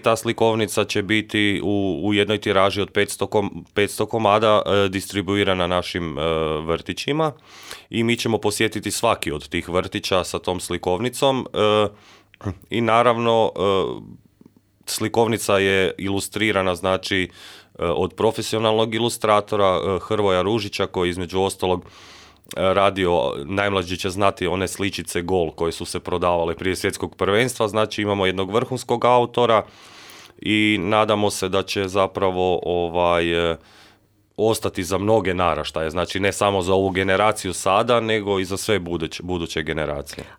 ta slikovnica će biti u jednoj tiraži od 500 komada distribuirana našim vrtićima i mi ćemo posjetiti svaki od tih vrtića sa tom slikovnicom i naravno slikovnica je ilustrirana, znači od profesionalnog ilustratora Hrvoja Ružića koji između ostalog radio, najmlađi će znati one sličice Gol koje su se prodavale prije svjetskog prvenstva, znači imamo jednog vrhunskog autora i nadamo se da će zapravo ostati za mnoge naraštaje, znači ne samo za ovu generaciju sada, nego i za sve buduće generacije.